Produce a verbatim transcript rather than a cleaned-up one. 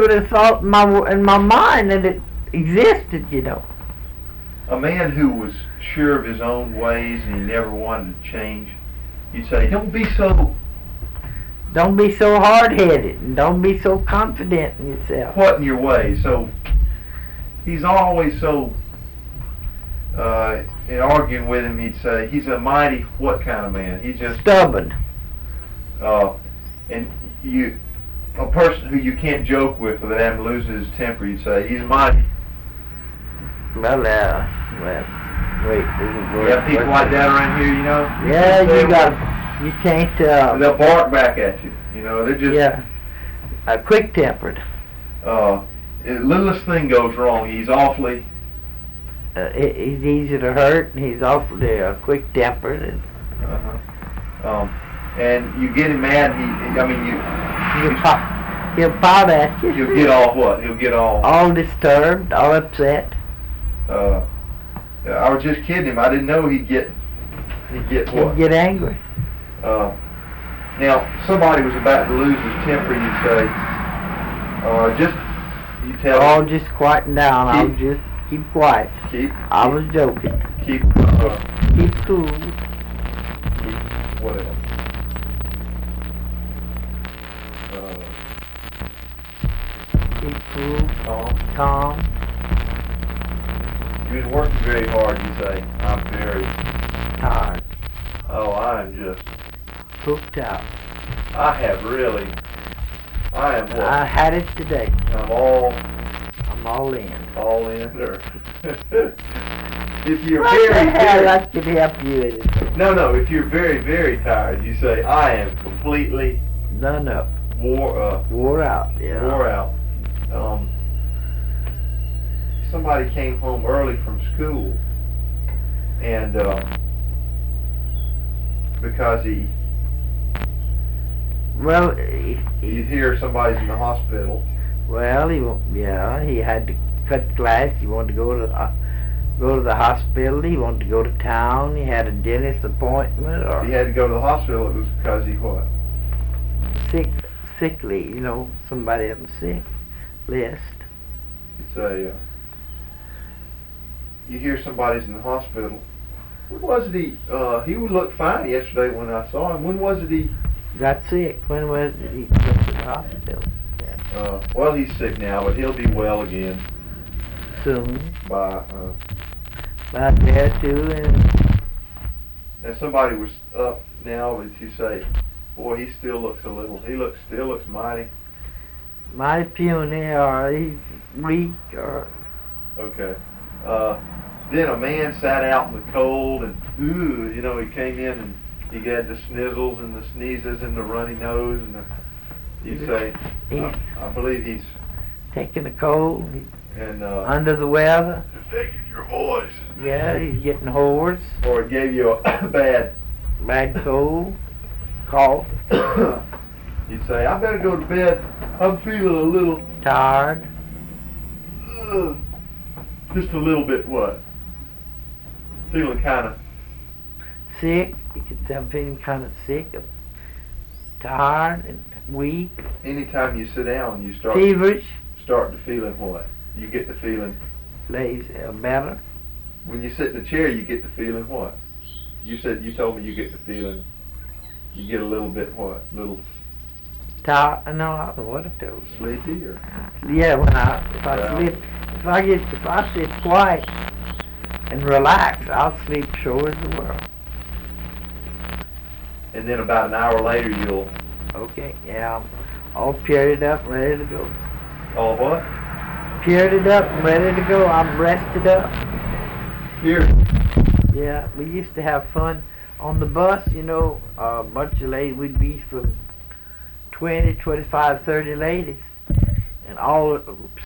would have thought in my, in my mind that it existed, you know. A man who was sure of his own ways and he never wanted to change, you'd say, don't be so... Don't be so hard-headed, and don't be so confident in yourself. What in your way? So, he's always so... Uh, in arguing with him, he'd say, he's a mighty what kind of man? He's just... Stubborn. Uh, and you... A person who you can't joke with without him losing his temper, you'd say, he's mighty. Well, uh, well, wait. We have people like that around here, you know? Yeah, you got, you can't, uh... They'll bark back at you, you know, they're just... Yeah, uh, quick-tempered. Uh, the littlest thing goes wrong, he's awfully... Uh, he's easy to hurt, and he's awfully uh, quick-tempered. And uh-huh. Um, and you get him mad, he, I mean, you... He'll pop, he'll pout at you. He'll get all what? He'll get all... All disturbed, all upset. Uh, I was just kidding him. I didn't know he'd get, he'd get what? He'd get angry. Uh, now, somebody was about to lose his temper, you'd say, uh, just, you tell Oh, him, just quieten down. Keep- I'll just keep quiet. keep, I was joking. keep, uh, Keep cool. keep, whatever. Uh, Keep cool. calm. Calm. You've been working very hard, you say. I'm very, Tired. oh, I'm just, Pooped out. I have really, I am what? I had it today. I'm all, I'm all in. all in, or, if you're What very, the hell? very, I could help you with it. no, no, if you're very, very tired, you say, I am completely None up. wore, uh, Wore out. Yeah. wore out. Um, somebody came home early from school, and, uh, because he, Well, he, he, you hear somebody's in the hospital. well, he wa- yeah, he had to cut class. He wanted to go to the, go to the hospital. He wanted to go to town. He had a dentist appointment If or he had to go to the hospital, it was because he what? sick, sickly. You know, somebody on the sick list. It's a, uh, you hear somebody's in the hospital. When was it he, uh, he would look fine yesterday when I saw him. When was it he, Got sick. When was it he went to the hospital? uh, well, he's sick now, but he'll be well again Soon. by, uh, About there too, and and somebody was up now, but you say, boy, he still looks a little, he looks, still looks mighty. mighty puny, or he's weak, or Okay. Uh, then a man sat out in the cold and, ooh, you know, he came in and he had the snizzles and the sneezes and the runny nose and the, you say, he I, I believe he's, taking a cold, he's and, uh, under the weather. taking your voice. Yeah, he's getting hoarse, Or it gave you a bad, bad cold, cough, you'd say, I better go to bed. I'm feeling a little, tired, uh, just a little bit what? Feeling kind of, sick. You could tell I'm feeling kind of sick, and tired, and weak, anytime you sit down, you start, feverish, start to feeling what? You get the feeling, lazy, uh, better. when you sit in the chair, you get the feeling what? You said, you told me you get the feeling, you get a little bit what? Little Tired. No, I don't know what it feels. sleepy or? Yeah, when I if I Yeah. sleep, if I get if I sit quiet and relax, I'll sleep sure as the world. And then about an hour later, you'll, Okay, yeah, I'm all paired up, and ready to go. oh what? Paired up, and ready to go. I'm rested up. Here. Yeah, we used to have fun on the bus. You know, a bunch of ladies. We'd be from twenty, twenty-five, thirty ladies, and all